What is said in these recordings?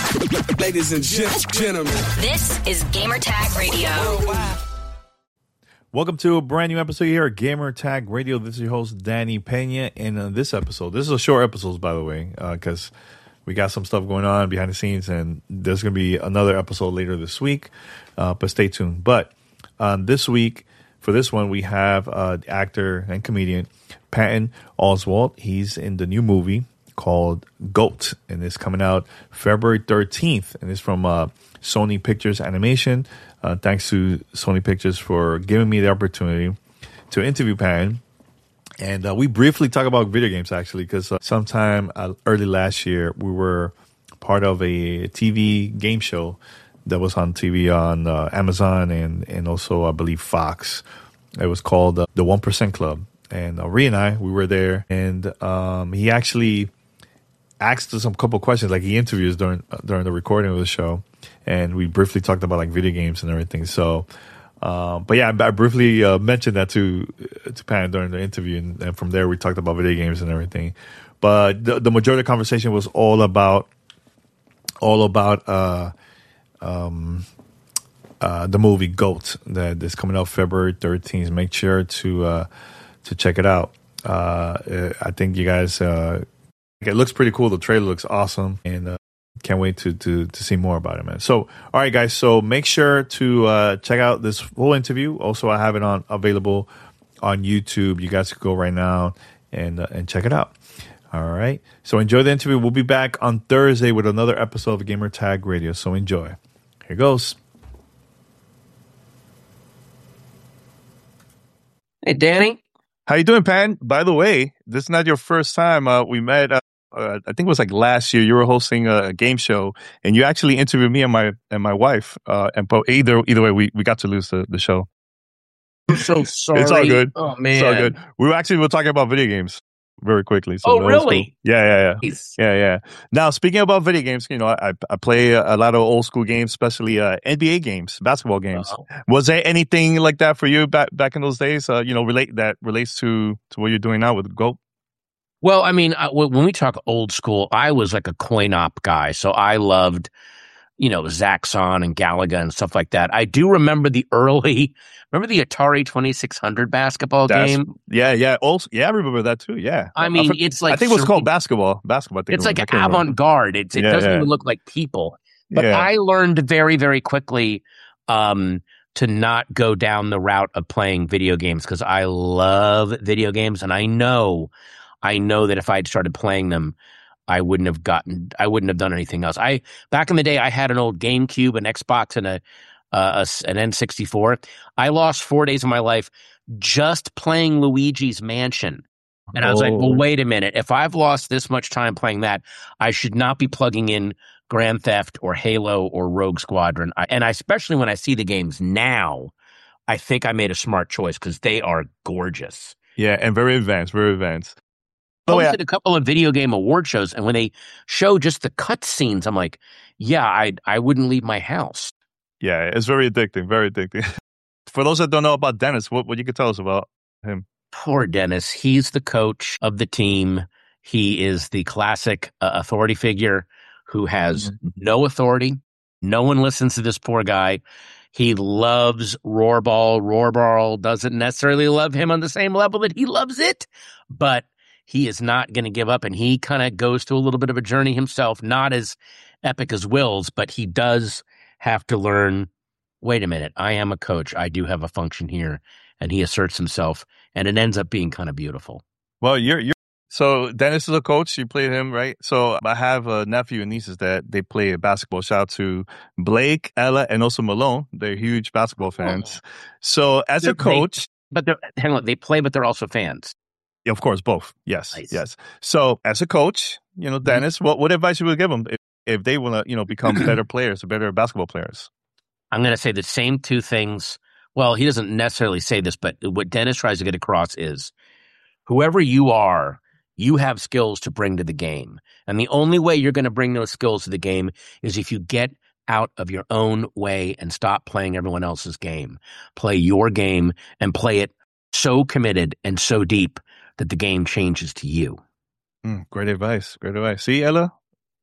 Ladies and gentlemen, this is Gamertag Radio. Welcome to a brand new episode here at Gamertag Radio. This is your host, Danny Pena. And this episode, this is a short episode, by the way, because we got some stuff going on behind the scenes, and there's going to be another episode later this week, but stay tuned. But this week, for this one, we have the actor and comedian Patton Oswalt. He's in the new movie called GOAT, and it's coming out February 13th, and it's from Sony Pictures Animation. Thanks to Sony Pictures for giving me the opportunity to interview Patton. And we briefly talk about video games, actually, because sometime early last year, we were part of a TV game show that was on TV on Amazon and also, I believe, Fox. It was called The 1% Club. And Rhea and I, we were there. And he actually asked us some couple questions, like he interviews during the recording of the show. And we briefly talked about like video games and everything. So, but yeah, I briefly mentioned that to Patton during the interview, and from there we talked about video games and everything. But the majority of the conversation was all about the movie GOAT that is coming out February 13th. Make sure to check it out. I think you guys, it looks pretty cool. The trailer looks awesome, and can't wait to see more about it, man. So, all right, guys. So make sure to check out this full interview. Also, I have it available on YouTube. You guys can go right now and check it out. All right. So enjoy the interview. We'll be back on Thursday with another episode of Gamertag Radio. So enjoy. Here goes. Hey, Danny. How you doing, Pan? By the way, this is not your first time we met. I think it was like last year. You were hosting a game show, and you actually interviewed me and my wife. But either way, we got to lose the show. I'm so sorry. It's all good. Oh man, it's all good. We were talking about video games very quickly. So oh really? Cool. Yeah. Now, speaking about video games, I play a lot of old school games, especially NBA games, basketball games. Uh-oh. Was there anything like that for you back in those days? Relates to what you're doing now with GOAT? Well, I mean, when we talk old school, I was like a coin op guy, so I loved, Zaxxon and Galaga and stuff like that. I do remember the Atari 2600 basketball game? Yeah. Also, I remember that too. Yeah. I mean, it's like I think it was called basketball. It's like avant-garde. It doesn't even look like people. But I learned very, very quickly to not go down the route of playing video games because I love video games, and I know that if I had started playing them, I wouldn't have done anything else. Back in the day, I had an old GameCube, an Xbox, and an N64. I lost 4 days of my life just playing Luigi's Mansion. And I was like, well, wait a minute. If I've lost this much time playing that, I should not be plugging in Grand Theft or Halo or Rogue Squadron. And especially when I see the games now, I think I made a smart choice because they are gorgeous. Yeah, and very advanced. I hosted a couple of video game award shows, and when they show just the cut scenes, I'm like, yeah, I wouldn't leave my house. Yeah, it's very addicting, very addicting. For those that don't know about Dennis, what you could tell us about him? Poor Dennis. He's the coach of the team. He is the classic authority figure who has no authority. No one listens to this poor guy. He loves Roarball. Roarball doesn't necessarily love him on the same level that he loves it, but he is not going to give up, and he kind of goes through a little bit of a journey himself, not as epic as Will's, but he does have to learn, wait a minute, I am a coach. I do have a function here, and he asserts himself, and it ends up being kind of beautiful. Well, so Dennis is a coach. You played him, right? So I have a nephew and nieces that they play basketball. Shout out to Blake, Ella, and also Malone. They're huge basketball fans. So as a coach... They play, but they're also fans. Of course, both. Yes, nice. Yes. So, as a coach, Dennis, what advice you would give them if they want to, become better players, better basketball players? I'm going to say the same two things. Well, he doesn't necessarily say this, but what Dennis tries to get across is, whoever you are, you have skills to bring to the game, and the only way you're going to bring those skills to the game is if you get out of your own way and stop playing everyone else's game. Play your game and play it so committed and so deep that the game changes to you. Great advice. See, Ella?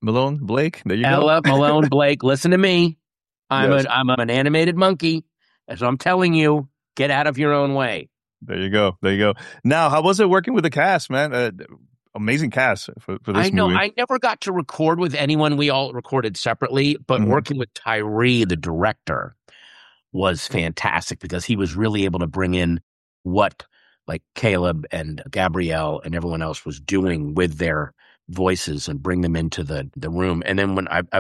Malone Blake. There you go. Ella Malone Blake. Listen to me. I'm an animated monkey. So I'm telling you, get out of your own way. There you go. Now, how was it working with the cast, man? Amazing cast for this movie. I know. I never got to record with anyone. We all recorded separately, but working with Tyree, the director, was fantastic because he was really able to bring in what like Caleb and Gabrielle and everyone else was doing with their voices and bring them into the room. And then when I've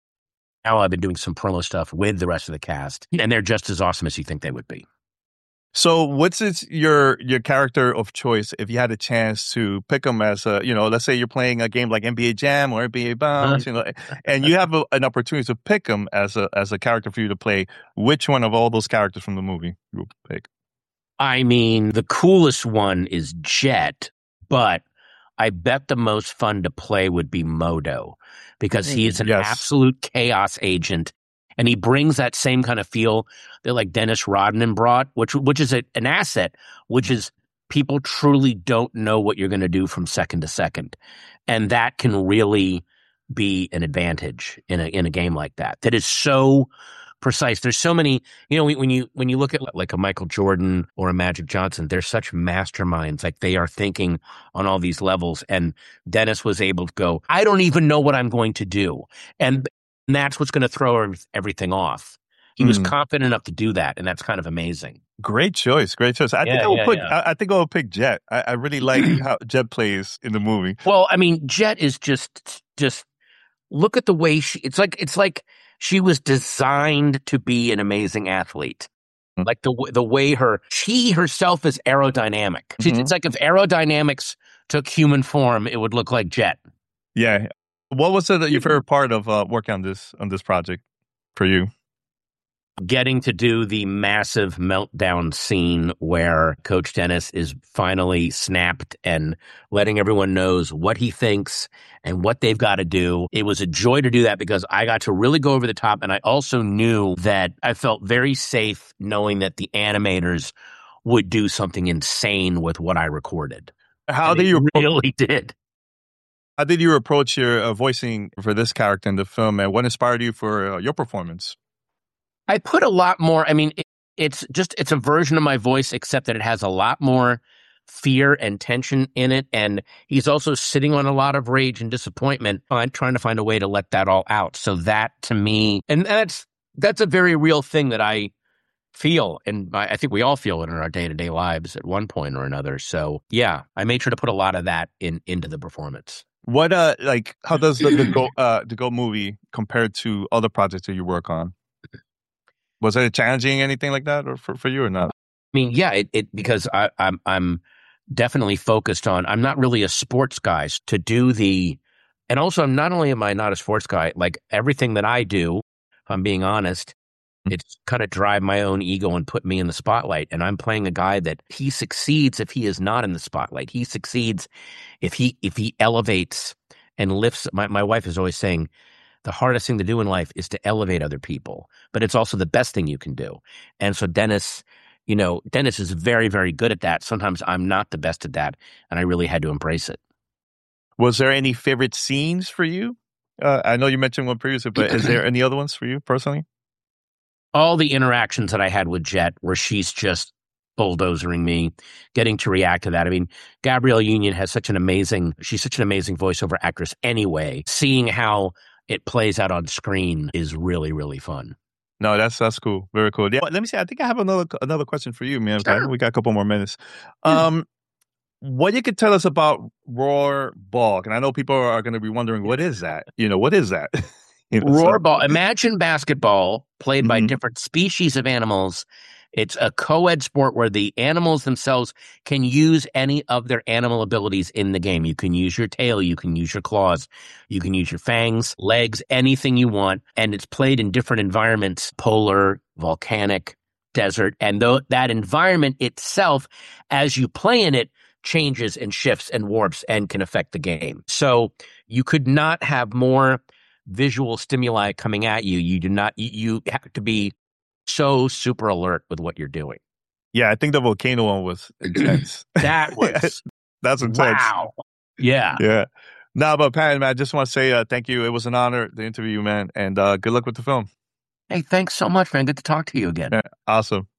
been doing some promo stuff with the rest of the cast, and they're just as awesome as you think they would be. So what's your character of choice if you had a chance to pick them as a, let's say you're playing a game like NBA Jam or NBA Bounce, and you have an opportunity to pick them as a character for you to play, which one of all those characters from the movie you would pick? I mean, the coolest one is Jet, but I bet the most fun to play would be Modo because he is an absolute chaos agent. And he brings that same kind of feel that like Dennis Rodman brought, which is an asset, which is people truly don't know what you're going to do from second to second. And that can really be an advantage in a game like that. That is so precise. There's so many, when you look at like a Michael Jordan or a Magic Johnson, they're such masterminds. Like they are thinking on all these levels. And Dennis was able to go, I don't even know what I'm going to do. And that's what's going to throw everything off. He was confident enough to do that, and that's kind of amazing. Great choice. I think I will pick Jet. I really like how Jet plays in the movie. Well, I mean, Jet is just look at the way it's like she was designed to be an amazing athlete. Like the way she herself is aerodynamic. It's like if aerodynamics took human form, it would look like Jet. Yeah. What was your favorite part of working on this project for you? Getting to do the massive meltdown scene where Coach Dennis is finally snapped and letting everyone knows what he thinks and what they've got to do. It was a joy to do that because I got to really go over the top, and I also knew that I felt very safe knowing that the animators would do something insane with what I recorded. How did you approach your voicing for this character in the film, and what inspired you for your performance? I put a lot more. I mean, it's a version of my voice, except that it has a lot more fear and tension in it. And he's also sitting on a lot of rage and disappointment. I'm trying to find a way to let that all out. So that to me, and that's a very real thing that I feel. And I think we all feel it in our day-to-day lives at one point or another. So yeah, I made sure to put a lot of that into the performance. What how does the Go movie compare to other projects that you work on? Was it challenging, anything like that, or for you or not? I mean, yeah, it because I'm definitely focused on. I'm not really a sports guy to do and also not only am I not a sports guy, like everything that I do, if I'm being honest, it's kind of drive my own ego and put me in the spotlight. And I'm playing a guy that he succeeds if he is not in the spotlight. He succeeds if he elevates and lifts. My wife is always saying, the hardest thing to do in life is to elevate other people, but it's also the best thing you can do. And so Dennis is very, very good at that. Sometimes I'm not the best at that, and I really had to embrace it. Was there any favorite scenes for you? I know you mentioned one previously, but is there any other ones for you personally? All the interactions that I had with Jet, where she's just bulldozering me, getting to react to that. I mean, Gabrielle Union she's such an amazing voiceover actress anyway. Seeing how it plays out on screen is really, really fun. No, that's cool. Very cool. Yeah, let me see. I think I have another question for you, man. Sure. We got a couple more minutes. What you could tell us about Roar-Ball? And I know people are going to be wondering, what is that? What is that? Roar-Ball. Imagine basketball played by different species of animals. It's a co-ed sport where the animals themselves can use any of their animal abilities in the game. You can use your tail, you can use your claws, you can use your fangs, legs, anything you want. And it's played in different environments, polar, volcanic, desert. And that environment itself, as you play in it, changes and shifts and warps and can affect the game. So you could not have more visual stimuli coming at you. You have to be so super alert with what you're doing. Yeah, I think the volcano one was intense. That's intense. Wow. Yeah. Yeah. No, but Pat, man, I just want to say thank you. It was an honor to interview you, man, and good luck with the film. Hey, thanks so much, man. Good to talk to you again. Yeah, awesome.